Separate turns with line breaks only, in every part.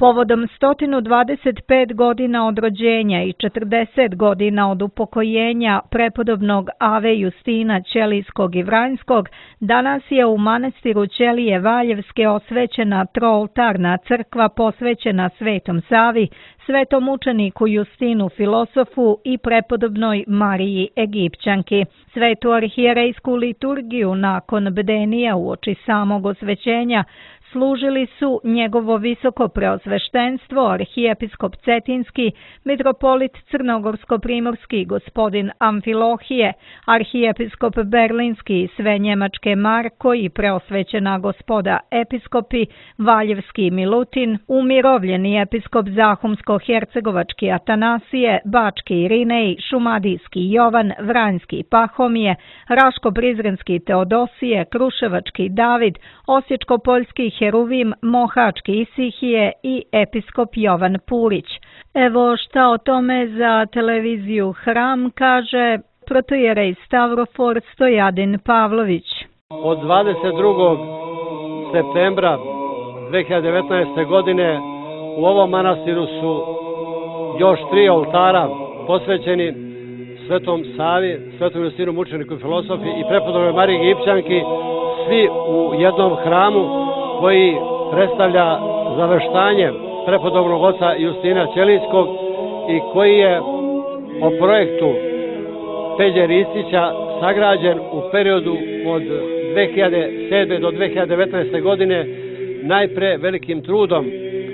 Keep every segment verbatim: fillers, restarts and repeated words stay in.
Povodom sto dvadeset pet godina od rođenja i četrdeset godina od upokojenja prepodobnog Ave Justina Ćelijskog i Vranjskog, danas je u manastiru Ćelije Valjevske osvećena trooltarna crkva posvećena Svetom Savi, svetom učeniku Justinu filosofu i prepodobnoj Mariji Egipćanki. Svetu arhijerejsku liturgiju nakon bdenija uoči samog osvećenja služili su njegovo visoko preosveštenstvo, arhijepiskop Cetinski, mitropolit Crnogorsko-primorski gospodin Amfilohije, arhijepiskop Berlinski i sve njemačke Marko i preosvećena gospoda episkopi, Valjevski Milutin, umirovljeni episkop Zahumsko-hercegovački Atanasije, Bački Irinej, Šumadijski Jovan, Vranjski Pahomije, Raško-Prizrenski Teodosije, Kruševački David, Osječko-poljski Heruvim, Mohački Isihije i episkop Jovan Purić. Evo šta o tome za televiziju Hram kaže protojerej Stavrofor Stojadin Pavlović.
Od dvadeset drugog septembra dve hiljade devetnaeste. godine u ovom manastiru su još tri oltara posvećeni Svetom Savi, Svetom Justinu mučeniku i filosofi i prepodobnoj Mariji Egipćanki, svi u jednom hramu koji predstavlja zaveštanje prepodobnog oca Justina Ćelijskog i koji je po projektu Peđe Ristića sagrađen u periodu od dve hiljade sedme. do dve hiljade devetnaeste. godine, najpre velikim trudom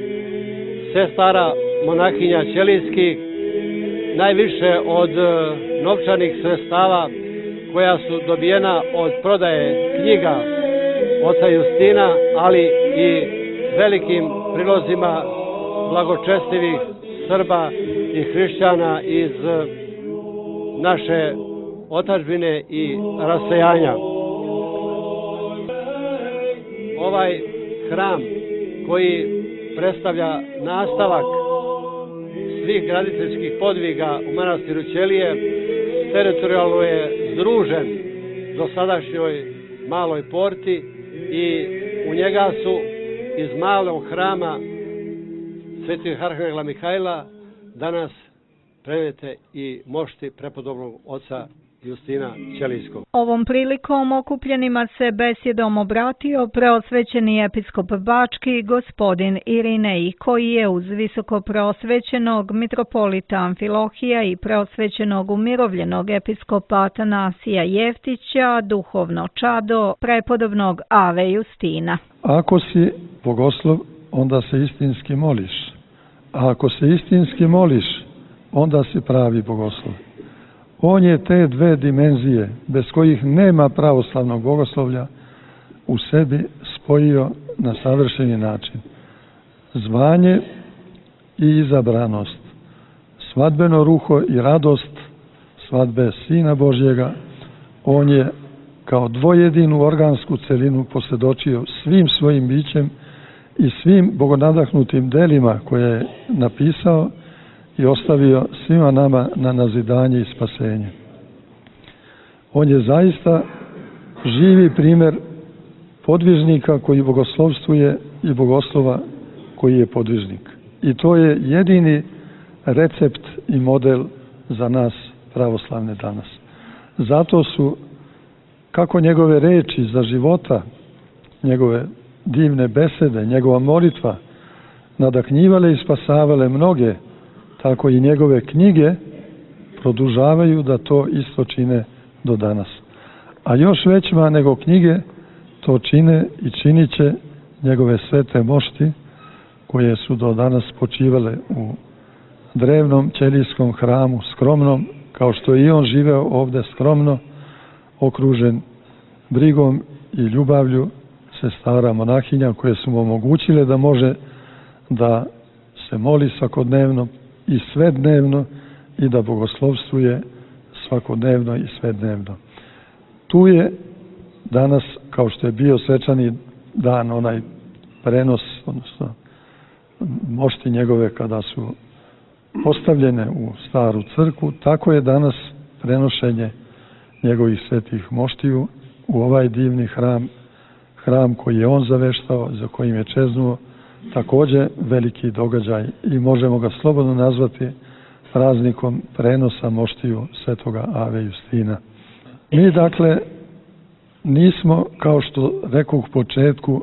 sestara monahinja Ćelijskih, najviše od novčanih sredstava koja su dobijena od prodaje knjiga oca Justina, ali i velikim prilozima blagočestivih Srba i hrišćana iz naše otadžbine i rasejanja. Ovaj hram koji predstavlja nastavak svih graditeljskih podviga u manastiru Ćelije teritorijalno je združen do sadašnjoj Maloj Porti i u njega su iz malog hrama Svetog arhangela Mihajla danas prenete i mošti prepodobnog oca Justina Ćelijskog.
Ovom prilikom okupljenima se besjedom obratio preosvećeni episkop Bački gospodin Irinej, koji je uz visoko preosvećenog mitropolita Amfilohija i preosvećenog umirovljenog episkopa Atanasija Jeftića duhovno čado prepodobnog Ave Justina.
Ako si bogoslov, onda se istinski moliš. A ako se istinski moliš, onda si pravi bogoslov. On je te dve dimenzije, bez kojih nema pravoslavnog bogoslovlja, u sebi spojio na savršeni način. Zvanje i izabranost, svadbeno ruho i radost svadbe Sina Božjega, on je kao dvojedinu organsku celinu posvjedočio svim svojim bićem i svim bogonadahnutim delima koje je napisao i ostavio svima nama na nazidanje i spasenje. On je zaista živi primjer podvižnika koji bogoslovstvuje i bogoslova koji je podvižnik. I to je jedini recept i model za nas pravoslavne danas. Zato su, kako njegove reči za života, njegove divne besede, njegova molitva nadahnjivale i spasavale mnoge, tako i njegove knjige produžavaju da to isto čine do danas. A još većima nego knjige to čine i činit će njegove svete mošti koje su do danas počivale u drevnom ćelijskom hramu, skromnom, kao što je i on živeo ovdje skromno, okružen brigom i ljubavlju sestara monahinja koje su mu omogućile da može da se moli svakodnevno i svednevno i da bogoslovstvuje svakodnevno i svednevno. Tu je danas, kao što je bio svečani dan, onaj prenos, odnosno mošti njegove kada su postavljene u staru crkvu, tako je danas prenošenje njegovih svetih moštiju u ovaj divni hram, hram koji je on zaveštao, za kojim je čeznuo također veliki događaj i možemo ga slobodno nazvati praznikom prenosa moštiju svetoga Ave Justina. Mi dakle nismo, kao što rekao u početku,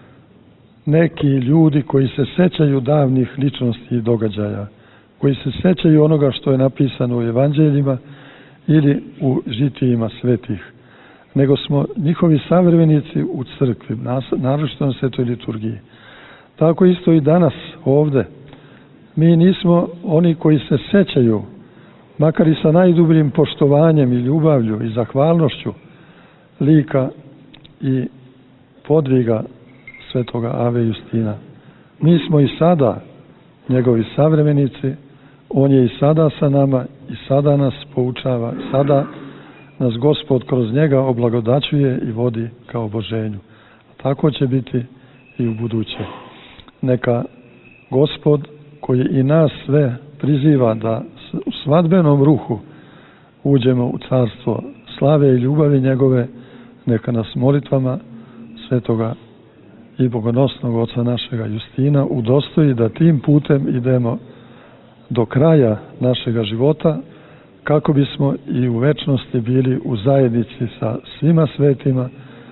neki ljudi koji se sećaju davnih ličnosti i događaja, koji se sećaju onoga što je napisano u evanđeljima ili u žitijima svetih, nego smo njihovi savremenici u crkvi, naročito na svetoj liturgiji. Tako isto i danas ovde. Mi nismo oni koji se sećaju, makar i sa najdubljim poštovanjem i ljubavlju i zahvalnošću, lika i podviga svetoga Ave Justina. Mi smo i sada njegovi savremenici, on je i sada sa nama i sada nas poučava, sada nas Gospod kroz njega oblagodaćuje i vodi ka oboženju. Tako će biti i u buduće. Neka Gospod, koji i nas sve priziva da u svadbenom ruhu uđemo u carstvo slave i ljubavi njegove, neka nas molitvama svetoga i bogonosnog oca našega Justina udostoji da tim putem idemo do kraja našega života, kako bismo i u večnosti bili u zajednici sa svima svetima,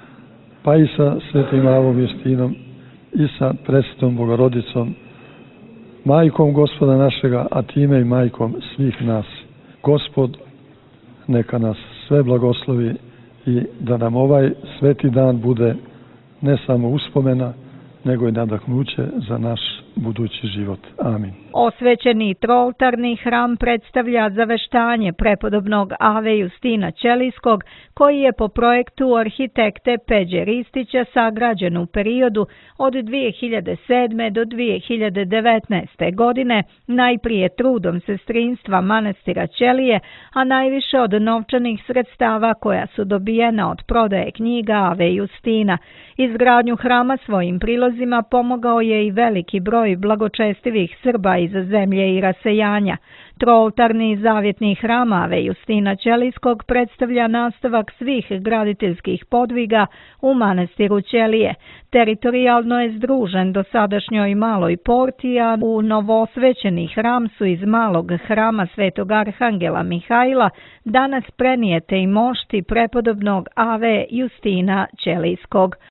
pa i sa svetim Avom Justinom i sa presvetom Bogorodicom, majkom Gospoda našega, a time i majkom svih nas. Gospod neka nas sve blagoslovi i da nam ovaj sveti dan bude ne samo uspomena, nego i nadahnuće za naš budući život. Amin.
Osvećeni trooltarni hram predstavlja zaveštanje prepodobnog Ave Justina Ćelijskog, koji je po projektu arhitekte Peđe Ristića sagrađen u periodu od dvije hiljade sedme. do dvije hiljade devetnaeste. godine, najprije trudom sestrinstva manastira Ćelije, a najviše od novčanih sredstava koja su dobijena od prodaje knjiga Ave Justina. Izgradnju hrama svojim prilozima pomogao je i veliki broj blagočestivih Srba iz zemlje i rasejanja. Trooltarni zavjetni hram Ave Justina Ćelijskog predstavlja nastavak svih graditeljskih podviga u manastiru Ćelije. Teritorijalno je združen dosadašnjoj Maloj Porti, a u novoosvećeni hram su iz malog hrama svetog Arhangela Mihajla danas prenijete i mošti prepodobnog Ave Justina Ćelijskog.